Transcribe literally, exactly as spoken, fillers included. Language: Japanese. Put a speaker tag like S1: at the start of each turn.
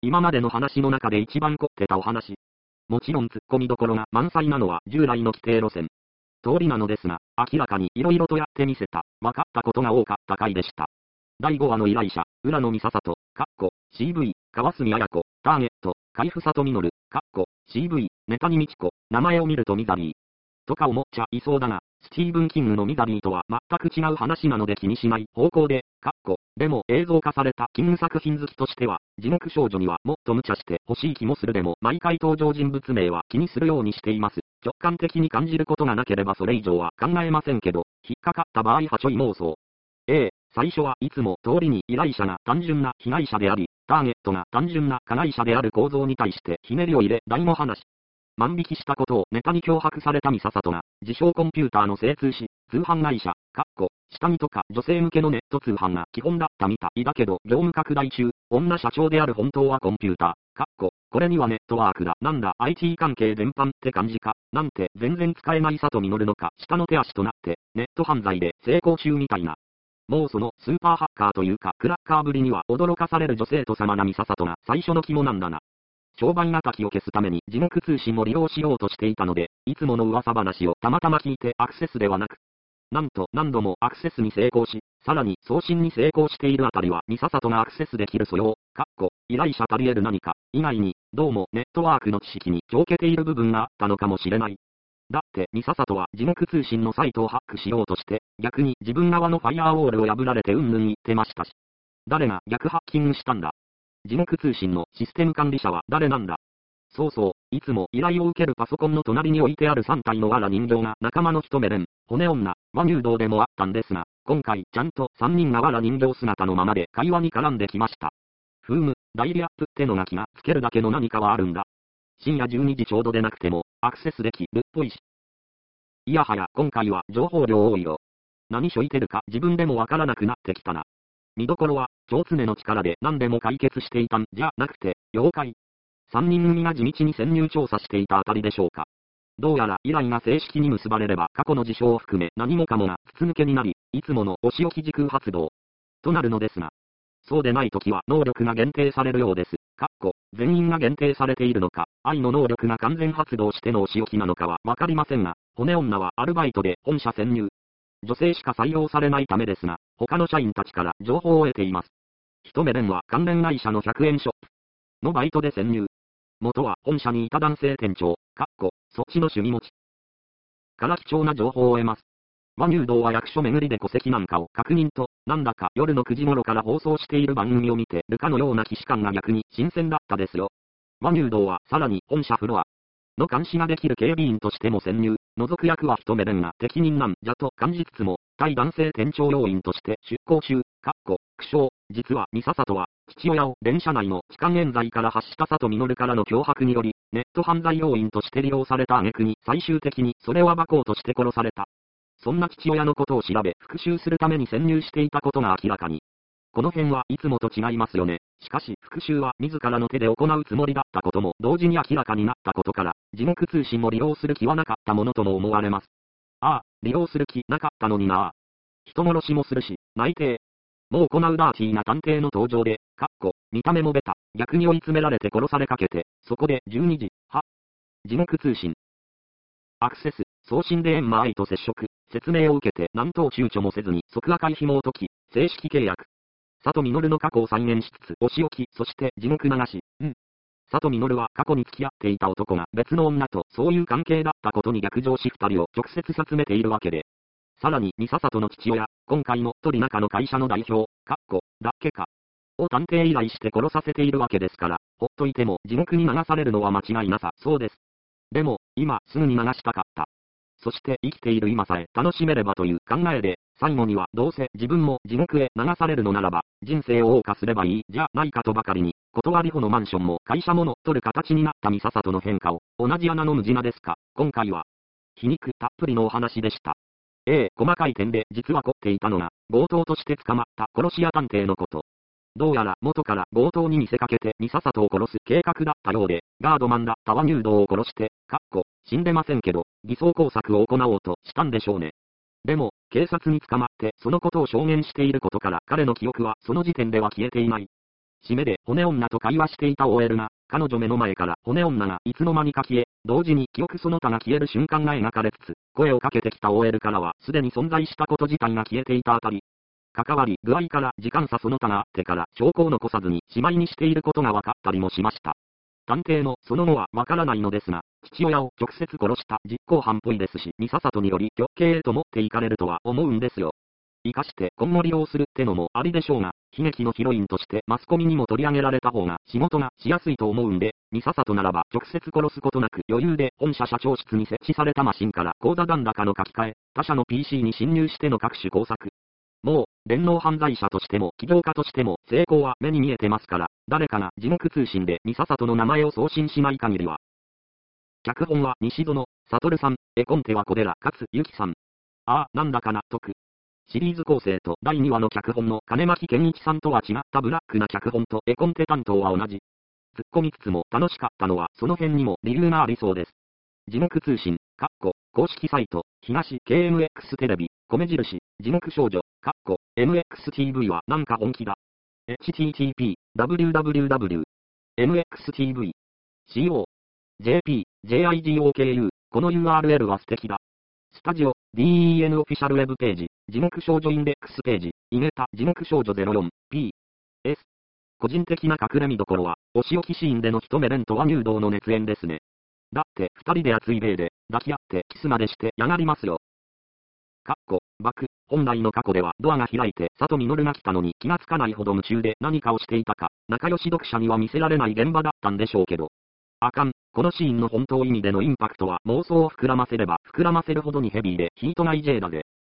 S1: 今までの話の中で一番凝ってたお話。もちろん突っ込みどころが満載なのは従来の規定路線。通りなのですが、明らかに色々とやってみせた、分かったことが多かった回でした。だいごわの依頼者、浦野美里、かっこ、シーブイ、川澄彩子、ターゲット、海部里実、かっこ、シーブイ、ネタに美智子、名前を見るとミザリー。とか思っちゃいそうだが、スティーブン・キングのミザリーとは全く違う話なので気にしない方向で、かっこ、でも映像化されたキング作品好きとしては、地獄少女にはもっと無茶して欲しい気もするでも、毎回登場人物名は気にするようにしています。直感的に感じることがなければそれ以上は考えませんけど、引っかかった場合はちょい妄想。ええ、最初はいつも通りに依頼者が単純な被害者であり、ターゲットが単純な加害者である構造に対してひねりを入れ、大の話。万引きしたことをネタに脅迫された美里が、自称コンピューターの精通し、通販会社、かっこ、下着とか女性向けのネット通販が基本だったみたいだけど、業務拡大中、女社長である本当はコンピューター、かっこ、これにはネットワークだ、なんだ アイティー 関係全般って感じか、なんて全然使えない里実のか、下の手足となって、ネット犯罪で成功中みたいな。もうそのスーパーハッカーというかクラッカーぶりには驚かされる女性と様な美里が最初の肝なんだな。商売敵を消すために地獄通信を利用しようとしていたので、いつもの噂話をたまたま聞いてアクセスではなく、なんと何度もアクセスに成功し、さらに送信に成功しているあたりは美里がアクセスできる素養、かっこ、依頼者足り得る何か、以外に、どうもネットワークの知識に長けている部分があったのかもしれない。だって、美里は地獄通信のサイトをハックしようとして、逆に自分側のファイアーウォールを破られてうんぬん言ってましたし。誰が逆ハッキングしたんだ？地獄通信のシステム管理者は誰なんだ？そうそう、いつも依頼を受けるパソコンの隣に置いてあるさんたいの藁人形が仲間の一目連、骨女、和入道でもあったんですが、今回ちゃんとさんにんが藁人形姿のままで会話に絡んできました。ふーむ、代理アップってのが気がつけるだけの何かはあるんだ。深夜じゅうにじちょうどでなくても、アクセスできるっぽいし。いやはや、今回は情報量多いよ。何しょいてるか自分でもわからなくなってきたな。見どころは、蝶常の力で何でも解決していたんじゃなくて、妖怪。三人組が地道に潜入調査していたあたりでしょうか。どうやら依頼が正式に結ばれれば過去の事象を含め何もかもが筒抜けになり、いつものお仕置き時空発動。となるのですが。そうでないときは能力が限定されるようです。かっこ、全員が限定されているのか、愛の能力が完全発動してのお仕置きなのかはわかりませんが、骨女はアルバイトで本社潜入。女性しか採用されないためですが、他の社員たちから情報を得ています。一目連は関連会社のひゃくえんショップのバイトで潜入。元は本社にいた男性店長、かっこ、そっちの趣味持ち。から貴重な情報を得ます。和入道は役所巡りで戸籍なんかを確認と、なんだか夜のくじ頃から放送している番組を見てるかのような既視感が逆に新鮮だったですよ。和入道はさらに本社フロアの監視ができる警備員としても潜入、除く役は一目連が適任なんじゃと感じつつも、対男性店長要員として出向中、かっこ、苦笑、実は美里は、父親を電車内の痴漢冤罪から発した里実からの脅迫により、ネット犯罪要員として利用された挙句に最終的にそれを暴こうとして殺された。そんな父親のことを調べ復讐するために潜入していたことが明らかに。この辺はいつもと違いますよね。しかし復讐は自らの手で行うつもりだったことも同時に明らかになったことから、地獄通信を利用する気はなかったものとも思われます。ああ、利用する気なかったのになあ。人殺しもするし、内定。もう行うダーティーな探偵の登場で、かっこ、見た目もベタ、逆に追い詰められて殺されかけて、そこでじゅうにじ、は。地獄通信。アクセス、送信でエンマ愛と接触、説明を受けて何と躊躇もせずに即赤い紐を解き、正式契約。里実の過去を再現しつつ、お仕置き、そして地獄流し、うん。里実は過去に付き合っていた男が別の女とそういう関係だったことに逆上し二人を直接集めているわけで。さらに、美里の父親、今回の鳥中の会社の代表、かっこ、だっけか。を探偵依頼して殺させているわけですから、ほっといても地獄に流されるのは間違いなさそうです。でも、今すぐに流したかった。そして生きている今さえ楽しめればという考えで、最後にはどうせ自分も地獄へ流されるのならば、人生を謳歌すればいいじゃないかとばかりに、断り穂のマンションも会社もの取る形になった美里の変化を、同じ穴の無地なですか、今回は。皮肉たっぷりのお話でした。ええ、細かい点で実は凝っていたのが、強盗として捕まった殺し屋探偵のこと。どうやら元から強盗に見せかけて美里を殺す計画だったようで、ガードマンだった和入道を殺して、かっこ、死んでませんけど、偽装工作を行おうとしたんでしょうね。でも、警察に捕まってそのことを証言していることから彼の記憶はその時点では消えていない。 締めで骨女と会話していた オーエル が、彼女目の前から骨女がいつの間にか消え、同時に記憶その他が消える瞬間が描かれつつ、声をかけてきた オーエル からはすでに存在したこと自体が消えていたあたり、関わり具合から時間差その他があってから証拠を残さずにしまいにしていることが分かったりもしました。探偵のその後はわからないのですが、父親を直接殺した実行犯っぽいですし、ミササトにより極刑へと持っていかれるとは思うんですよ。生かして今後利用するってのもありでしょうが、悲劇のヒロインとしてマスコミにも取り上げられた方が仕事がしやすいと思うんで、ミササトならば直接殺すことなく余裕で本社社長室に設置されたマシンから口座残高の書き換え、他社の ピーシー に侵入しての各種工作。もう、連合犯罪者としても起業家としても成功は目に見えてますから、誰かが地獄通信でミササトの名前を送信しない限りは。脚本は西園悟さん、絵コンテは小寺勝幸さん。ああ、なんだか納得。シリーズ構成とだいにわの脚本の金巻健一さんとは違ったブラックな脚本と絵コンテ担当は同じ。突っ込みつつも楽しかったのはその辺にも理由がありそうです。地獄通信、かっこ、公式サイト、東 ケーエムエックス テレビ、米印、地獄少女、かっこ、エムエックスティーブイ はなんか本気だ。エイチティーティーピー、ダブリューダブリューダブリュー、エムエックスティーブイ、シーオー、ジェーピー、ジェーアイジーオーケーユー、この ユーアールエル は素敵だ。スタジオ、ディーイーエヌ オフィシャルウェブページ、地獄少女インデックスページ、イゲタ、地獄少女 ゼロよん、ピー、エス。個人的な隠れ見どころは、お仕置きシーンでの一目連とは入道の熱演ですね。だって、二人で熱い米で、抱き合ってキスまでしてやがりますよ。かっこ、バク、本来の過去ではドアが開いて里実が来たのに気がつかないほど夢中で何かをしていたか、仲良し読者には見せられない現場だったんでしょうけど。あかん、このシーンの本当意味でのインパクトは妄想を膨らませれば膨らませるほどにヘビーでヒートな イージェー だぜ。